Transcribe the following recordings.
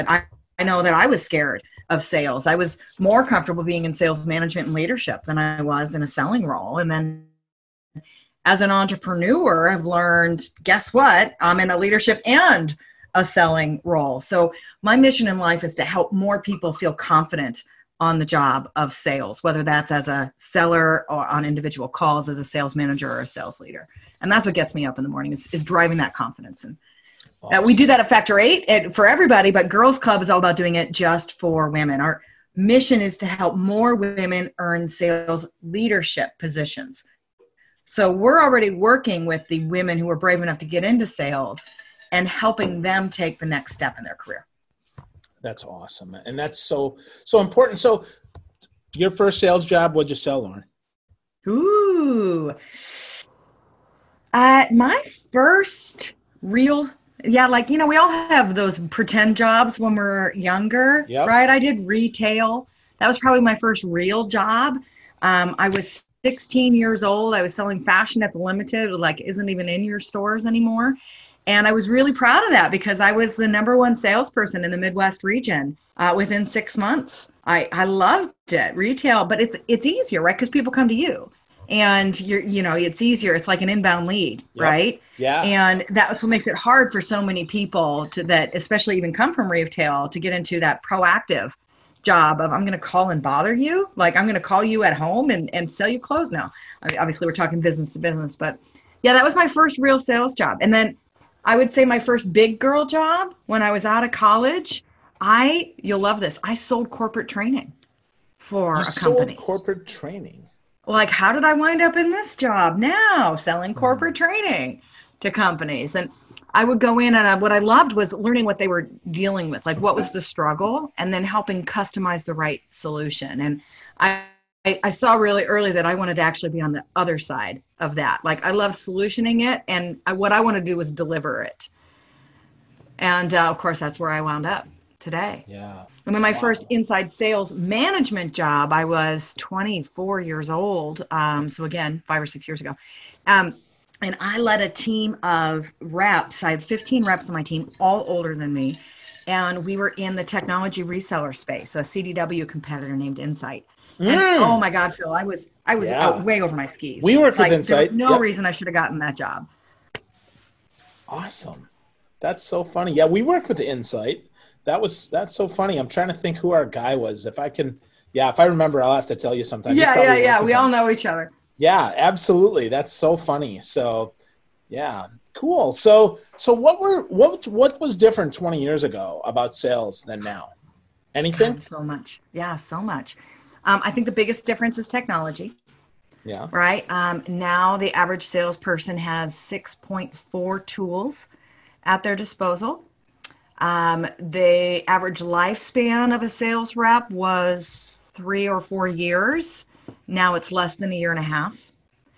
I know that I was scared of sales. I was more comfortable being in sales management and leadership than I was in a selling role. And then as an entrepreneur, I've learned, guess what? I'm in a leadership and a selling role. So my mission in life is to help more people feel confident on the job of sales, whether that's as a seller or on individual calls as a sales manager or a sales leader. And that's what gets me up in the morning is driving that confidence. And Awesome. we do that at Factor 8 for everybody, but Girls Club is all about doing it just for women. Our mission is to help more women earn sales leadership positions. So we're already working with the women who are brave enough to get into sales and helping them take the next step in their career. That's awesome. And that's so important. So your first sales job, what'd you sell, Lauren? Ooh. My first real, we all have those pretend jobs when we're younger, Yep. right? I did retail. That was probably my first real job. I was 16 years old. I was selling fashion at the Limited, isn't even in your stores anymore. And I was really proud of that because I was the number one salesperson in the Midwest region within 6 months. I loved it, retail, but it's easier, right? Because people come to you and it's easier. It's like an inbound lead, Yep. right? Yeah. And that's what makes it hard for so many people that especially even come from retail to get into that proactive job of I'm going to call and bother you. Like I'm going to call you at home and sell you clothes. No, I mean, obviously we're talking business to business, but yeah, that was my first real sales job. And then I would say my first big girl job when I was out of college, you'll love this. I sold corporate training for a company. Sold corporate training. Like, how did I wind up in this job now, selling corporate training to companies? And I would go in and what I loved was learning what they were dealing with, like what was the struggle, and then helping customize the right solution. And I saw really early that I wanted to actually be on the other side of that. Like I loved solutioning it, and what I want to do was deliver it. And of course, that's where I wound up today. Yeah. And then my first inside sales management job, I was 24 years old. So again, 5 or 6 years ago. And I led a team of reps. I had 15 reps on my team, all older than me. And we were in the technology reseller space, a CDW competitor named Insight. And oh my God, Phil, I was out way over my skis. We worked with Insight. There was no reason I should have gotten that job. Awesome. That's so funny. Yeah, we worked with Insight. That's so funny. I'm trying to think who our guy was. If I remember, I'll have to tell you sometime. Yeah. We all know each other. Yeah, absolutely. That's so funny. So, yeah, cool. So what was different 20 years ago about sales than now? Anything? God, so much. Yeah, so much. I think the biggest difference is technology. Yeah. Right. Now the average salesperson has 6.4 tools at their disposal. The average lifespan of a sales rep was 3 or 4 years. Now it's less than a year and a half.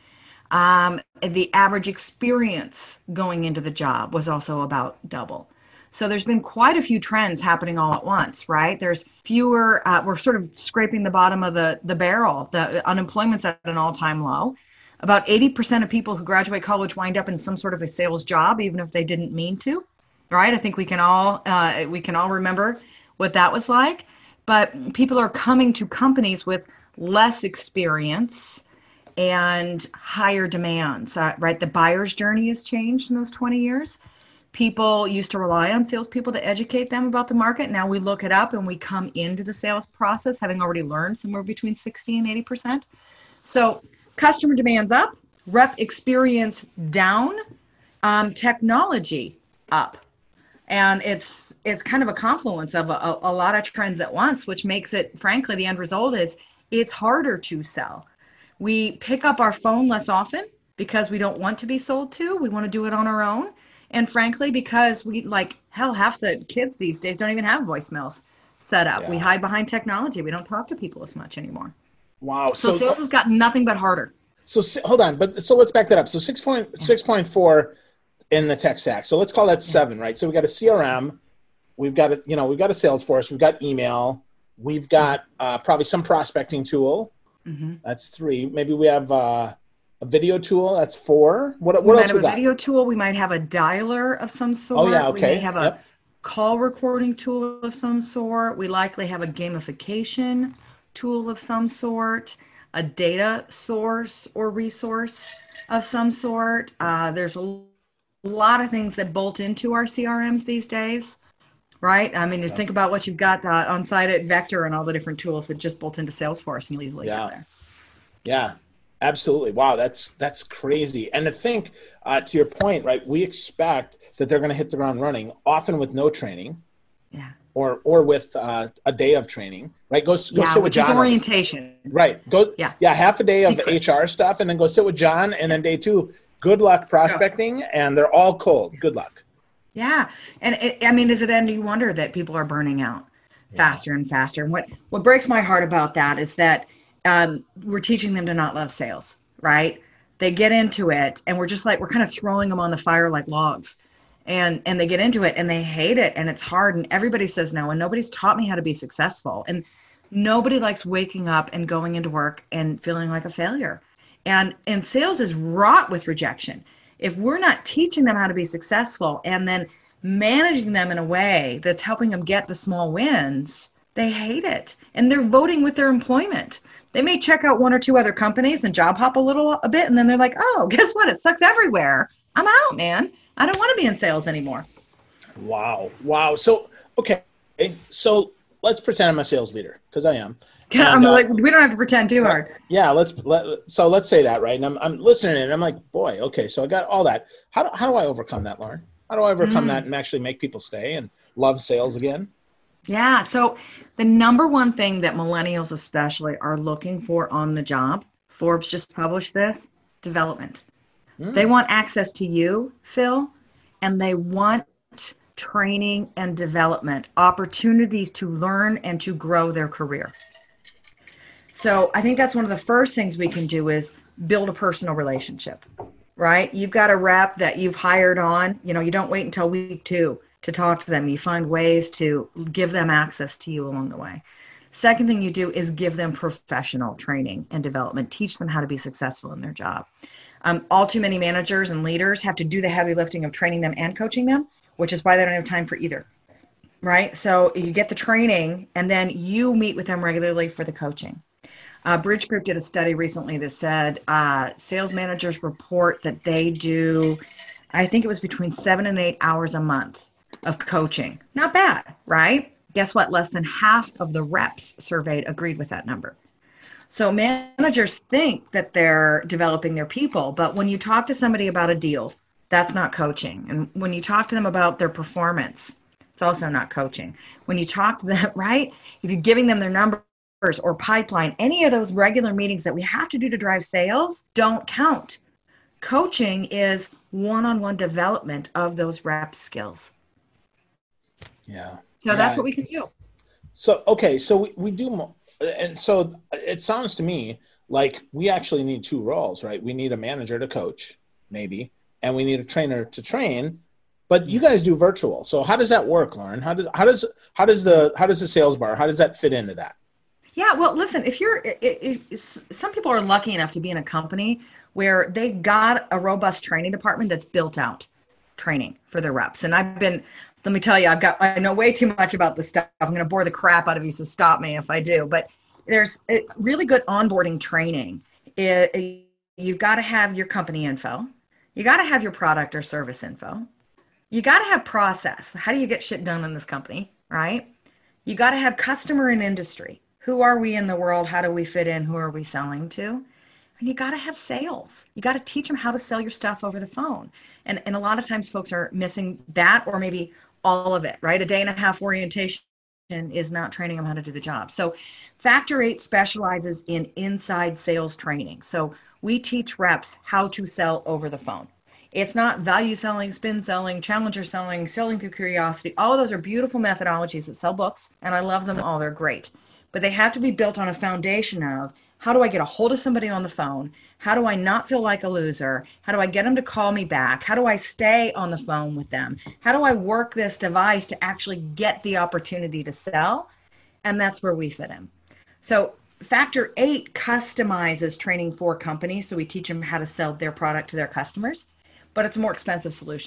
The average experience going into the job was also about double. So there's been quite a few trends happening all at once, right? There's fewer, we're sort of scraping the bottom of the barrel. The unemployment's at an all-time low. About 80% of people who graduate college wind up in some sort of a sales job, even if they didn't mean to, right? I think we can all remember what that was like. But people are coming to companies with less experience and higher demands, right? The buyer's journey has changed in those 20 years. People used to rely on salespeople to educate them about the market. Now we look it up and we come into the sales process having already learned somewhere between 60 and 80%. So customer demand's up, rep experience down, technology up. And it's kind of a confluence of a lot of trends at once, which makes it, frankly, the end result is it's harder to sell. We pick up our phone less often because we don't want to be sold to. We want to do it on our own. And frankly, because half the kids these days don't even have voicemails set up. Yeah. We hide behind technology. We don't talk to people as much anymore. Wow. So sales has gotten nothing but harder. So hold on. So let's back that up. So 6.4 in the tech stack. So let's call that 7, right? So we got a CRM. We've got a Salesforce. We've got email. We've got probably some prospecting tool. Mm-hmm. That's 3. Maybe we have a video tool. That's 4. What else we got? A video tool. We might have a dialer of some sort. Oh yeah, okay. We may have call recording tool of some sort. We likely have a gamification tool of some sort, a data source or resource of some sort. There's a lot of things that bolt into our CRMs these days, right? I mean, you think about what you've got on site at Vector and all the different tools that just bolt into Salesforce and easily get there. Yeah, absolutely. Wow, that's crazy. And to think, to your point, right, we expect that they're going to hit the ground running, often with no training. Yeah. Or with a day of training, right? Go sit with John. Which is orientation. Right. Half a day of HR stuff, and then go sit with John, and then day 2, good luck prospecting, and they're all cold. Good luck. Yeah. And is it any wonder that people are burning out faster and faster? And what breaks my heart about that is that we're teaching them to not love sales, right? They get into it, and we're kind of throwing them on the fire like logs. And they get into it and they hate it and it's hard and everybody says no and nobody's taught me how to be successful and nobody likes waking up and going into work and feeling like a failure. And sales is wrought with rejection. If we're not teaching them how to be successful and then managing them in a way that's helping them get the small wins, they hate it and they're voting with their employment. They may check out 1 or 2 other companies and job hop a bit and then they're like, oh, guess what? It sucks everywhere. I'm out, man. I don't want to be in sales anymore. Wow. So, okay. So let's pretend I'm a sales leader because I am. And, we don't have to pretend too hard. Yeah. Let's say that, right? And I'm listening and I'm like, boy, okay. So I got all that. How do I overcome that, Lauren? How do I overcome that and actually make people stay and love sales again? Yeah. So the number one thing that millennials especially are looking for on the job, Forbes just published this, development. They want access to you, Phil, and they want training and development, opportunities to learn and to grow their career. So I think that's one of the first things we can do is build a personal relationship, right? You've got a rep that you've hired on, you don't wait until week 2 to talk to them. You find ways to give them access to you along the way. Second thing you do is give them professional training and development, teach them how to be successful in their job. All too many managers and leaders have to do the heavy lifting of training them and coaching them, which is why they don't have time for either, right? So you get the training and then you meet with them regularly for the coaching. Bridge Group did a study recently that said sales managers report that they do, I think it was between 7 and 8 hours a month of coaching. Not bad, right? Guess what? Less than half of the reps surveyed agreed with that number. So managers think that they're developing their people, but when you talk to somebody about a deal, that's not coaching. And when you talk to them about their performance, it's also not coaching. When you talk to them, right? If you're giving them their numbers or pipeline, any of those regular meetings that we have to do to drive sales don't count. Coaching is one-on-one development of those rep skills. Yeah. So that's what we can do. So, okay. So we do more. And so it sounds to me like we actually need 2 roles, right? We need a manager to coach, maybe, and we need a trainer to train. But you guys do virtual, so how does that work, Lauren? How does the sales bar? How does that fit into that? Yeah, well, listen, if some people are lucky enough to be in a company where they got a robust training department that's built out training for their reps, and let me tell you, I know way too much about this stuff. I'm going to bore the crap out of you, so stop me if I do. But there's a really good onboarding training. You've got to have your company info. You got to have your product or service info. You got to have process. How do you get shit done in this company, right? You got to have customer and industry. Who are we in the world? How do we fit in? Who are we selling to? And you got to have sales. You got to teach them how to sell your stuff over the phone. And a lot of times folks are missing that or maybe all of it, right? A 1.5 day orientation is not training them how to do the job. So Factor 8 specializes in inside sales training. So we teach reps how to sell over the phone. It's not value selling, spin selling, challenger selling, selling through curiosity. All of those are beautiful methodologies that sell books, and I love them all. They're great. But they have to be built on a foundation of how do I get a hold of somebody on the phone? How do I not feel like a loser? How do I get them to call me back? How do I stay on the phone with them? How do I work this device to actually get the opportunity to sell? And that's where we fit in. So Factor 8 customizes training for companies. So we teach them how to sell their product to their customers, but it's a more expensive solution.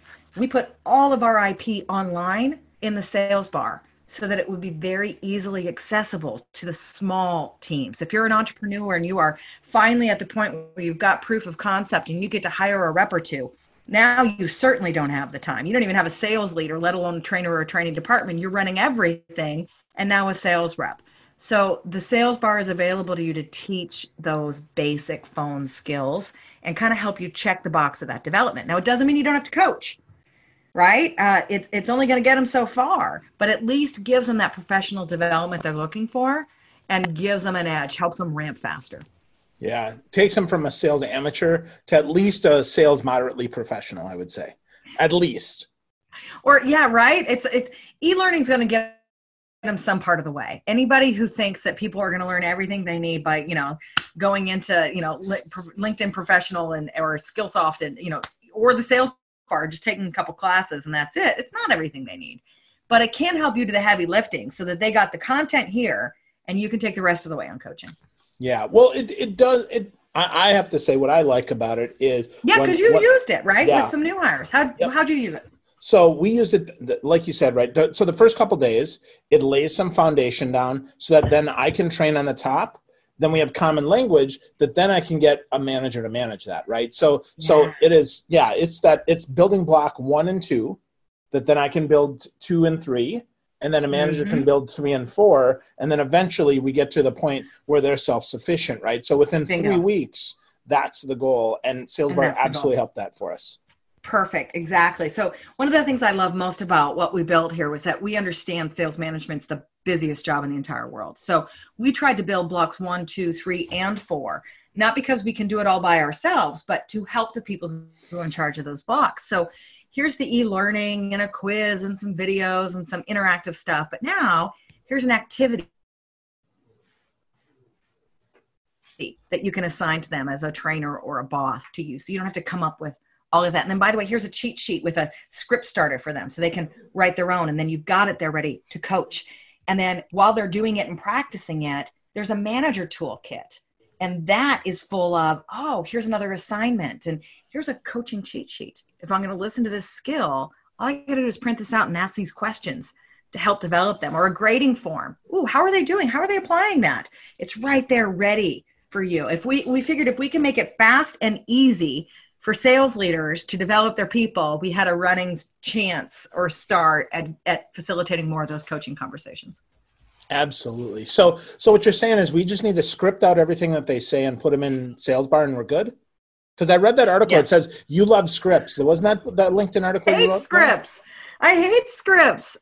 We put all of our IP online in the sales bar so that it would be very easily accessible to the small teams. If you're an entrepreneur and you are finally at the point where you've got proof of concept and you get to hire a rep or two, now you certainly don't have the time. You don't even have a sales leader, let alone a trainer or a training department. You're running everything and now a sales rep. So the sales bar is available to you to teach those basic phone skills and kind of help you check the box of that development. Now, it doesn't mean you don't have to coach, right? It's only going to get them so far, but at least gives them that professional development they're looking for and gives them an edge, helps them ramp faster. Yeah, takes them from a sales amateur to at least a sales moderately professional, I would say. At least. Or, yeah, right? It's e-learning is going to get them some part of the way. Anybody who thinks that people are going to learn everything they need by, going into, LinkedIn Professional or Skillsoft and, or the sales bar, just taking a couple classes and that's it. It's not everything they need, but it can help you do the heavy lifting so that they got the content here and you can take the rest of the way on coaching. Yeah. Well, it does. I have to say what I like about it is. Yeah. Because you used it, right? Yeah. With some new hires. How'd you use it? So we used it, like you said, right? So the first couple of days, it lays some foundation down so that then I can train on the top. Then we have common language that then I can get a manager to manage that, right? So it is, it's building block 1 and 2 that then I can build 2 and 3. And then a manager can build 3 and 4. And then eventually we get to the point where they're self-sufficient, right? So within 3 weeks, that's the goal. And SalesBar absolutely helped that for us. Perfect. Exactly. So one of the things I love most about what we built here was that we understand sales management's the busiest job in the entire world. So we tried to build blocks 1, 2, 3, and 4, not because we can do it all by ourselves, but to help the people who are in charge of those blocks. So here's the e-learning and a quiz and some videos and some interactive stuff. But now here's an activity that you can assign to them as a trainer or a boss to you. So you don't have to come up with all of that. And then, by the way, here's a cheat sheet with a script starter for them so they can write their own. And then you've got it there ready to coach. And then while they're doing it and practicing it, there's a manager toolkit. And that is full of, here's another assignment. And here's a coaching cheat sheet. If I'm going to listen to this skill, all I got to do is print this out and ask these questions to help develop them, or a grading form. Ooh, how are they doing? How are they applying that? It's right there ready for you. If we figured if we can make it fast and easy for sales leaders to develop their people, we had a running chance or start at facilitating more of those coaching conversations. Absolutely. So what you're saying is we just need to script out everything that they say and put them in SalesBar and we're good? Because I read that article. Yes. It says you love scripts. Wasn't that LinkedIn article? I hate scripts. I hate scripts.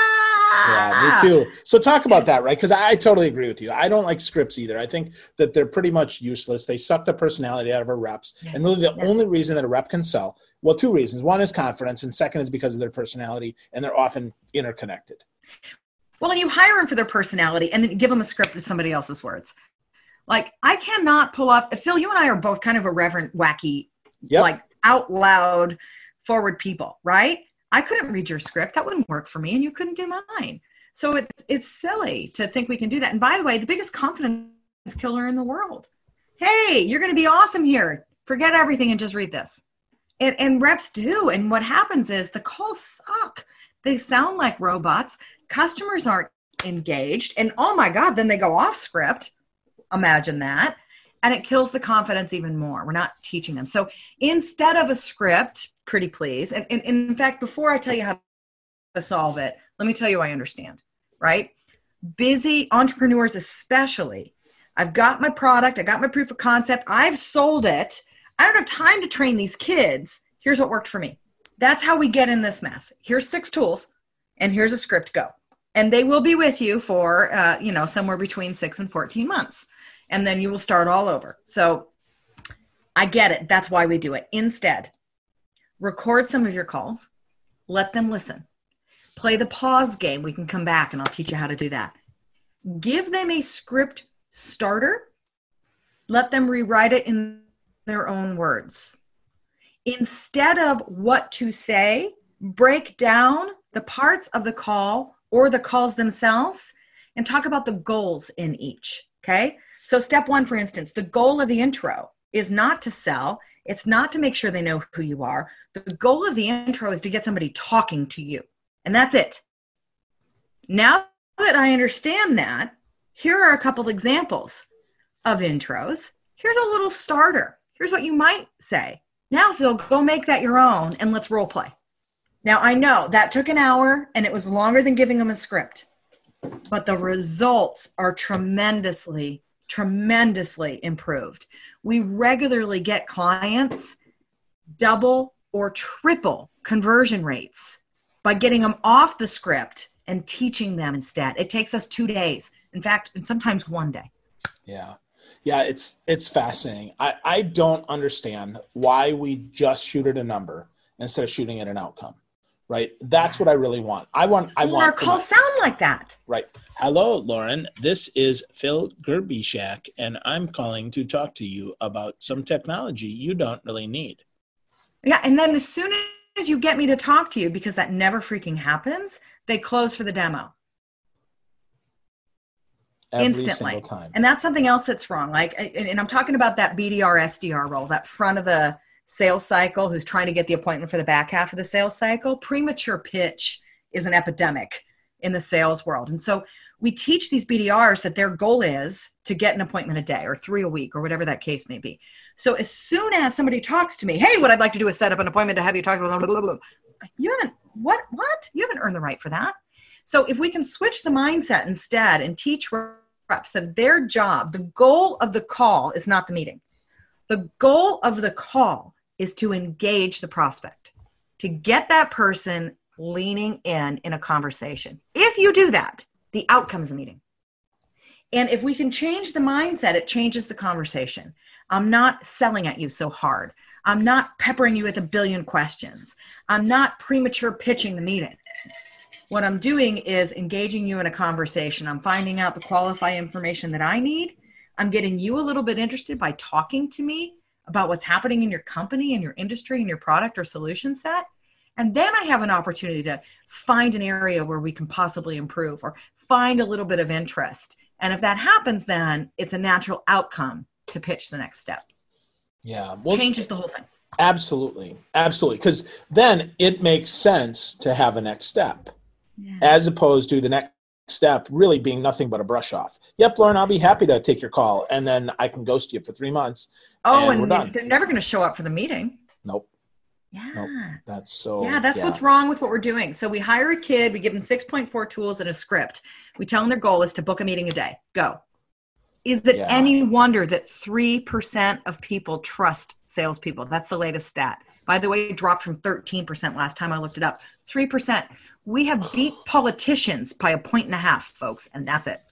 Yeah, me too. So talk about that, right? Because I totally agree with you. I don't like scripts either. I think that they're pretty much useless. They suck the personality out of our reps. Yes. And really the only reason that a rep can sell, well, 2 reasons. One is confidence, and second is because of their personality, and they're often interconnected. Well, and you hire them for their personality and then give them a script with somebody else's words. Like, I cannot pull off, Phil, you and I are both kind of irreverent, wacky, like out loud, forward people, right? I couldn't read your script. That wouldn't work for me, and you couldn't do mine. So it's silly to think we can do that. And by the way, the biggest confidence killer in the world. Hey, you're going to be awesome here. Forget everything and just read this. And reps do. And what happens is the calls suck. They sound like robots. Customers aren't engaged. And oh my God, then they go off script. Imagine that. And it kills the confidence even more. We're not teaching them. So instead of a script, pretty please. And in fact, before I tell you how to solve it, let me tell you I understand, right? Busy entrepreneurs especially. I've got my product. I got my proof of concept. I've sold it. I don't have time to train these kids. Here's what worked for me. That's how we get in this mess. Here's 6 tools and here's a script, go. And they will be with you for, somewhere between 6 and 14 months. And then you will start all over. So I get it. That's why we do it. Instead, record some of your calls. Let them listen. Play the pause game. We can come back and I'll teach you how to do that. Give them a script starter. Let them rewrite it in their own words. Instead of what to say, break down the parts of the call or the calls themselves and talk about the goals in each. Okay. So step 1, for instance, the goal of the intro is not to sell. It's not to make sure they know who you are. The goal of the intro is to get somebody talking to you. And that's it. Now that I understand that, here are a couple examples of intros. Here's a little starter. Here's what you might say. Now, Phil, go make that your own and let's role play. Now, I know that took an hour and it was longer than giving them a script, but the results are tremendously improved. We regularly get clients double or triple conversion rates by getting them off the script and teaching them instead. It takes us 2 days. In fact, and sometimes 1 day. Yeah. Yeah, it's fascinating. I don't understand why we just shoot at a number instead of shooting at an outcome. Right? That's what I really want. I want our calls sound like that. Right. Hello, Lauren. This is Phil Gerbishak, and I'm calling to talk to you about some technology you don't really need. Yeah, and then as soon as you get me to talk to you, because that never freaking happens, they close for the demo. Every Instantly. single time. And that's something else that's wrong. Like, and I'm talking about that BDR, SDR role, that front of the sales cycle who's trying to get the appointment for the back half of the sales cycle. Premature pitch is an epidemic in the sales world. And so we teach these BDRs that their goal is to get an appointment a day or 3 a week or whatever that case may be. So as soon as somebody talks to me, hey, what I'd like to do is set up an appointment to have you talk to blah, blah, blah, blah. You haven't, what? You haven't earned the right for that. So if we can switch the mindset instead and teach reps that their job, the goal of the call is not the meeting. The goal of the call is to engage the prospect, to get that person leaning in a conversation. If you do that, the outcome is a meeting. And if we can change the mindset, it changes the conversation. I'm not selling at you so hard. I'm not peppering you with a billion questions. I'm not premature pitching the meeting. What I'm doing is engaging you in a conversation. I'm finding out the qualified information that I need. I'm getting you a little bit interested by talking to me about what's happening in your company and your industry and your product or solution set. And then I have an opportunity to find an area where we can possibly improve or find a little bit of interest. And if that happens, then it's a natural outcome to pitch the next step. Yeah. Well, changes the whole thing. Absolutely. Absolutely. Because then it makes sense to have a next step as opposed to the next step really being nothing but a brush off. Yep, Lauren, I'll be happy to take your call. And then I can ghost you for 3 months. Oh, and we're done. They're never going to show up for the meeting. Nope. Yeah. Nope. That's so. Yeah, that's what's wrong with what we're doing. So we hire a kid, we give them 6.4 tools and a script. We tell them their goal is to book a meeting a day. Go. Is it any wonder that 3% of people trust salespeople? That's the latest stat. By the way, it dropped from 13% last time I looked it up. 3%. We have beat politicians by 1.5 points, folks, and that's it.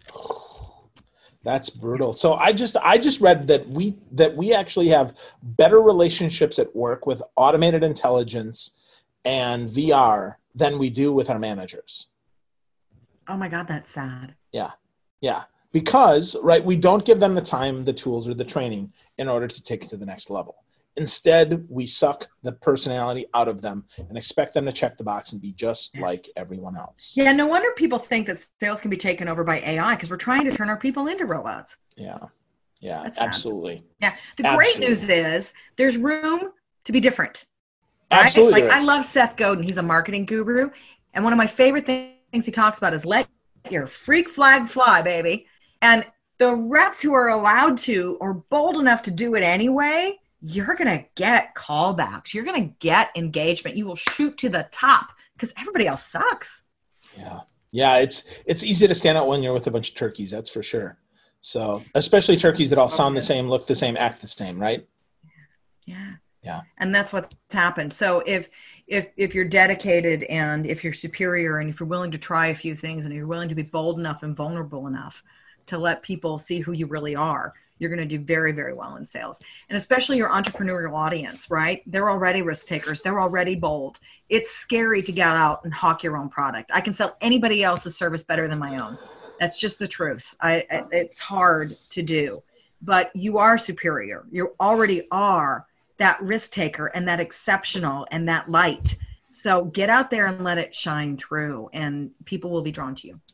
That's brutal. So I just read that we actually have better relationships at work with automated intelligence and VR than we do with our managers. Oh my God, that's sad. Yeah. Yeah. Because, right, we don't give them the time, the tools, or the training in order to take it to the next level. Instead, we suck the personality out of them and expect them to check the box and be just like everyone else. Yeah, no wonder people think that sales can be taken over by AI because we're trying to turn our people into robots. Yeah, absolutely. Yeah, the great news is there's room to be different. Right? Absolutely. Like I love Seth Godin. He's a marketing guru. And one of my favorite things he talks about is let your freak flag fly, baby. And the reps who are allowed to or bold enough to do it anyway, you're going to get callbacks. You're going to get engagement. You will shoot to the top because everybody else sucks. Yeah. Yeah. It's easy to stand out when you're with a bunch of turkeys. That's for sure. So especially turkeys that all sound the same, look the same, act the same, right? Yeah. Yeah. And that's what's happened. So if you're dedicated and if you're superior and if you're willing to try a few things and you're willing to be bold enough and vulnerable enough to let people see who you really are, you're going to do very, very well in sales. And especially your entrepreneurial audience, right? They're already risk takers. They're already bold. It's scary to get out and hawk your own product. I can sell anybody else's service better than my own. That's just the truth. It's hard to do, but you are superior. You already are that risk taker and that exceptional and that light. So get out there and let it shine through and people will be drawn to you.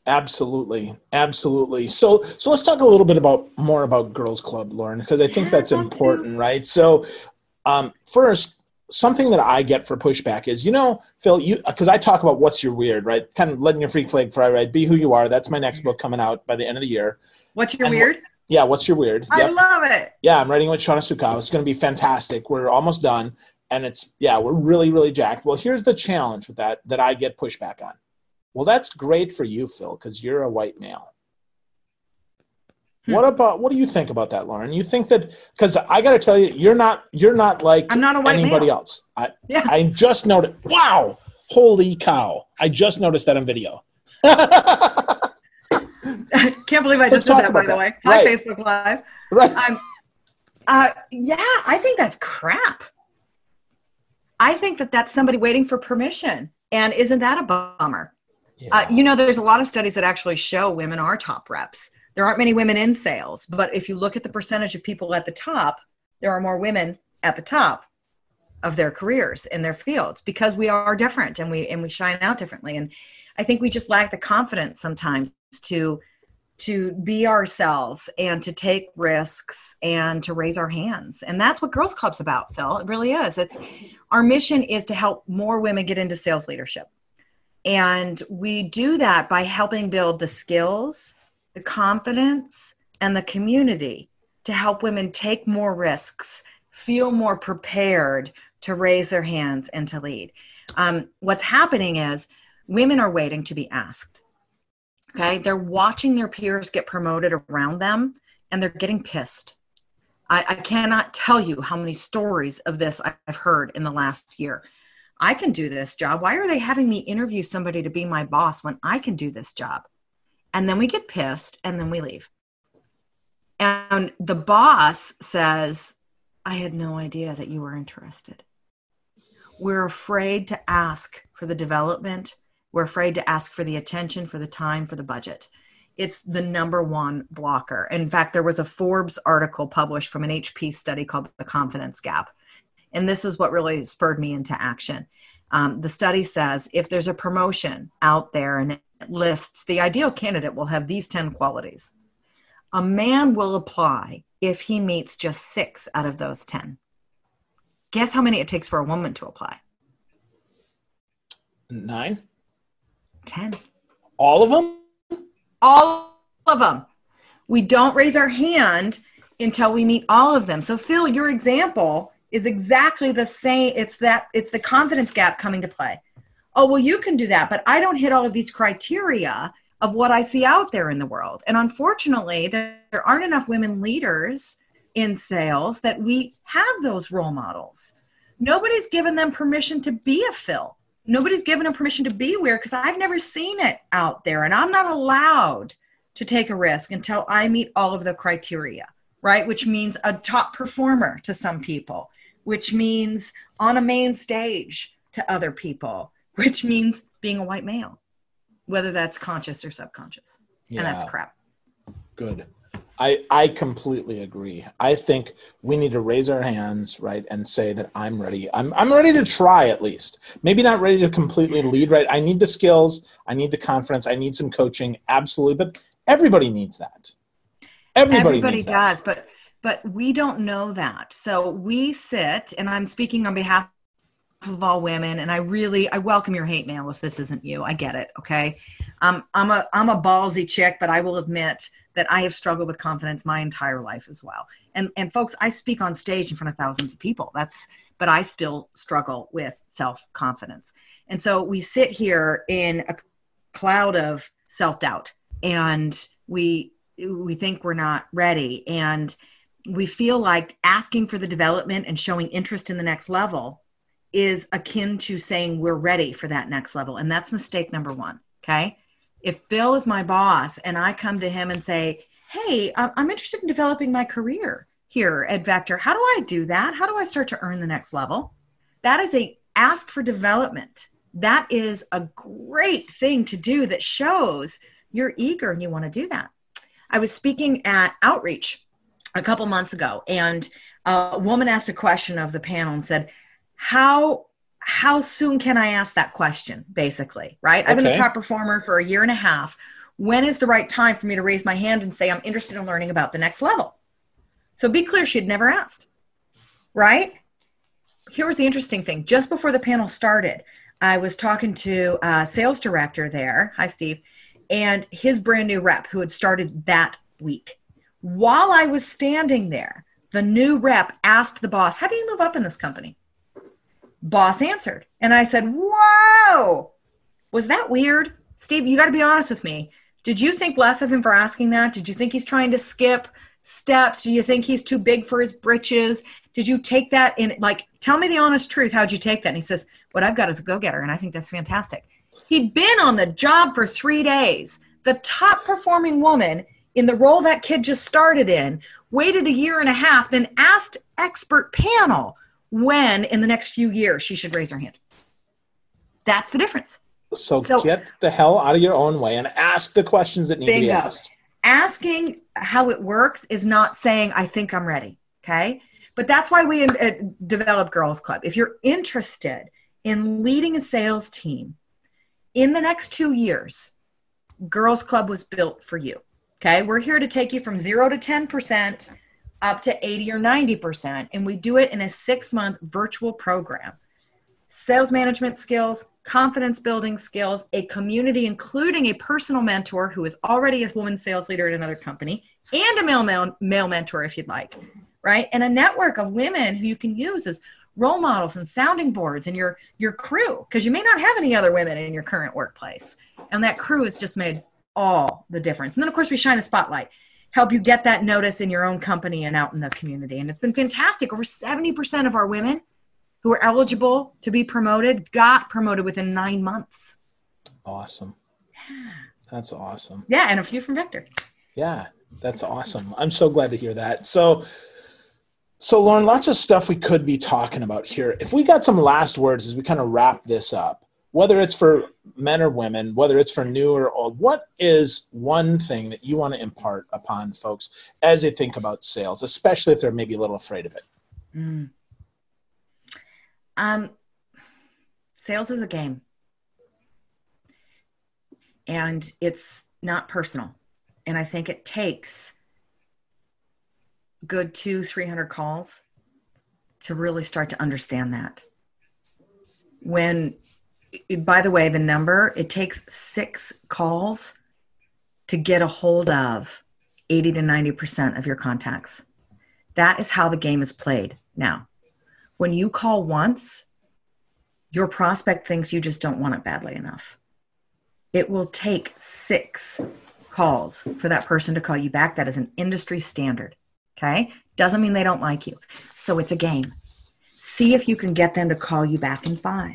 Absolutely. Absolutely. So let's talk a little bit more about Girls Club, Lauren, because I think Yeah, that's important, right? So first, something that I get for pushback is, Phil, because I talk about what's your weird, right? Kind of letting your freak flag fly, right? Be who you are. That's my next book coming out by the end of the year. What's your weird? Yeah, what's your weird? I love it. Yeah, I'm writing with Shauna Sukkau. It's going to be fantastic. We're almost done, and we're really, really jacked. Well, here's the challenge with that I get pushback on. Well, that's great for you, Phil, because you're a white male. What do you think about that, Lauren? You think that, because I got to tell you, you're not like I'm not a white anybody male. else. I just noticed. Wow. Holy cow. I just noticed that on video. Can't believe I just did that, by the way. Hi, Facebook Live. Right. Yeah, I think that's crap. I think that that's somebody waiting for permission. And isn't that a bummer? Yeah. There's a lot of studies that actually show women are top reps. There aren't many women in sales, but if you look at the percentage of people at the top, there are more women at the top of their careers in their fields, because we are different and we shine out differently. And I think we just lack the confidence sometimes to be ourselves and to take risks and to raise our hands. And that's what Girls Club's about, Phil. It really is. Our mission is to help more women get into sales leadership. And we do that by helping build the skills, the confidence, and the community to help women take more risks, feel more prepared to raise their hands and to lead. What's happening is women are waiting to be asked. Okay. They're watching their peers get promoted around them, and they're getting pissed. I cannot tell you how many stories of this I've heard in the last year. I can do this job. Why are they having me interview somebody to be my boss when I can do this job? And then we get pissed and then we leave. And the boss says, I had no idea that you were interested. We're afraid to ask for the development. We're afraid to ask for the attention, for the time, for the budget. It's the number one blocker. In fact, there was a Forbes article published from an HP study called The Confidence Gap. And this is what really spurred me into action. The study says if there's a promotion out there and it lists the ideal candidate will have these 10 qualities, a man will apply if he meets just 6 out of those 10. Guess how many it takes for a woman to apply? 9? 10. All of them? All of them. We don't raise our hand until we meet all of them. So Phil, your example is exactly the same. It's the confidence gap coming to play. Oh, well, you can do that, but I don't hit all of these criteria of what I see out there in the world. And unfortunately, there aren't enough women leaders in sales that we have those role models. Nobody's given them permission to be a Phil. Nobody's given them permission to be weird, because I've never seen it out there. And I'm not allowed to take a risk until I meet all of the criteria, right? Which means a top performer to some people, which means on a main stage to other people, which means being a white male, whether that's conscious or subconscious. Yeah. And that's crap. Good. I completely agree. I think we need to raise our hands, right, and say that I'm ready. I'm ready to try, at least. Maybe not ready to completely lead, right? I need the skills. I need the confidence. I need some coaching. Absolutely. But everybody needs that. Everybody needs does, that. But we don't know that. So we sit, and I'm speaking on behalf of all women, and I welcome your hate mail if this isn't you. I get it, okay? I'm a ballsy chick, but I will admit that I have struggled with confidence my entire life as well. And folks, I speak on stage in front of thousands of people. But I still struggle with self-confidence. And so we sit here in a cloud of self-doubt, and we think we're not ready, and we feel like asking for the development and showing interest in the next level is akin to saying we're ready for that next level. And that's mistake number one. Okay. If Phil is my boss and I come to him and say, hey, I'm interested in developing my career here at Vector. How do I do that? How do I start to earn the next level? That is a ask for development. That is a great thing to do that shows you're eager and you want to do that. I was speaking at Outreach a couple months ago, and a woman asked a question of the panel and said, how soon can I ask that question, basically, right? Okay. I've been a top performer for a year and a half. when is the right time for me to raise my hand and say, I'm interested in learning about the next level? So be clear, she had never asked, right? Here was the interesting thing. Just before the panel started, I was talking to a sales director there. Hi, Steve. And his brand new rep who had started that week. While I was standing there, the new rep asked the boss, how do you move up in this company? Boss answered. And I said, whoa, was that weird? Steve, you got to be honest with me. Did you think less of him for asking that? Did you think he's trying to skip steps? Do you think he's too big for his britches? Did you take that in, like, tell me the honest truth. How'd you take that? And he says, what I've got is a go-getter. And I think that's fantastic. He'd been on the job for 3 days. The top performing woman in the role that kid just started in, waited 1.5 years, then asked expert panel when in the next few years she should raise her hand. That's the difference. So get the hell out of your own way and ask the questions that need to be asked. Asking how it works is not saying, I think I'm ready. Okay. But that's why we develop Girls Club. If you're interested in leading a sales team in the next 2 years, Girls Club was built for you. Okay. We're here to take you from 0 to 10% up to 80 or 90%. And we do it in a 6-month virtual program. Sales management skills, confidence building skills, a community, including a personal mentor who is already a woman sales leader at another company, and a male mentor if you'd like, right? And a network of women who you can use as role models and sounding boards and your crew, because you may not have any other women in your current workplace. And that crew has just made all the difference. And then, of course, we shine a spotlight, help you get that notice in your own company and out in the community. And it's been fantastic. Over 70% of our women who are eligible to be promoted got promoted within 9 months. Awesome. That's awesome. Yeah, and a few from Victor. Yeah, that's awesome. I'm so glad to hear that. So Lauren, lots of stuff we could be talking about here. If we got some last words as we kind of wrap this up, whether it's for men or women, whether it's for new or old, what is one thing that you want to impart upon folks as they think about sales, especially if they're maybe a little afraid of it? Sales is a game, and it's not personal. And I think it takes good 200-300 calls to really start to understand that. When, by the way, the number, it takes 6 calls to get a hold of 80 to 90% of your contacts. That is how the game is played now. When you call once, your prospect thinks you just don't want it badly enough. It will take 6 calls for that person to call you back. That is an industry standard. Okay? Doesn't mean they don't like you. So it's a game. See if you can get them to call you back in 5.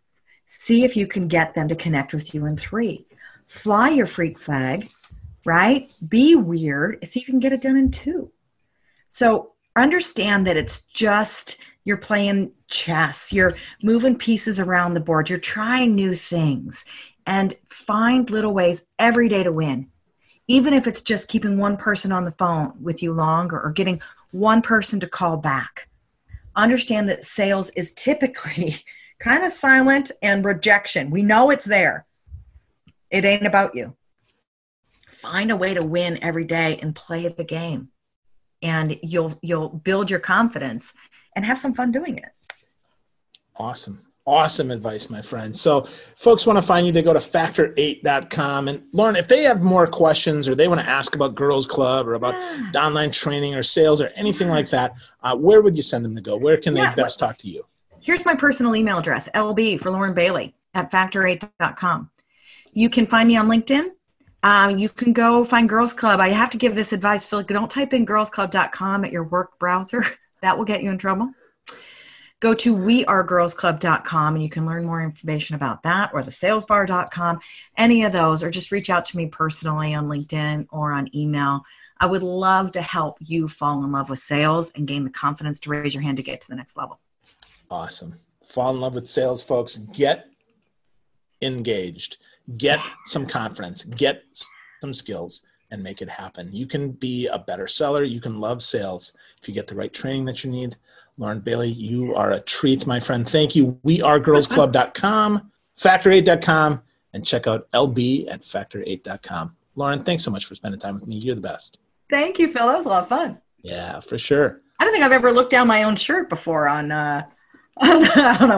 See if you can get them to connect with you in 3. Fly your freak flag, right? Be weird. See if you can get it done in 2. So understand that it's just, you're playing chess. You're moving pieces around the board. You're trying new things, and find little ways every day to win. Even if it's just keeping one person on the phone with you longer or getting one person to call back. Understand that sales is typically kind of silent and rejection. We know it's there. It ain't about you. Find a way to win every day and play the game. And you'll build your confidence and have some fun doing it. Awesome. Awesome advice, my friend. So folks want to find you, they go to factor8.com. And Lauren, if they have more questions or they want to ask about Girls Club or about online training or sales or anything like that, where would you send them to go? Where can they best talk to you? Here's my personal email address, LB for Lauren Bailey at factor8.com. You can find me on LinkedIn. You can go find Girls Club. I have to give this advice, Phil. Don't type in girlsclub.com at your work browser. That will get you in trouble. Go to wearegirlsclub.com and you can learn more information about that, or thesalesbar.com, any of those, or just reach out to me personally on LinkedIn or on email. I would love to help you fall in love with sales and gain the confidence to raise your hand to get to the next level. Awesome. Fall in love with sales, folks. Get engaged. Get some confidence. Get some skills and make it happen. You can be a better seller. You can love sales if you get the right training that you need. Lauren Bailey, you are a treat, my friend. Thank you. wearegirlsclub.com, factor8.com, and check out LB at factor8.com. Lauren, thanks so much for spending time with me. You're the best. Thank you, Phil. That was a lot of fun. Yeah, for sure. I don't think I've ever looked down my own shirt before on a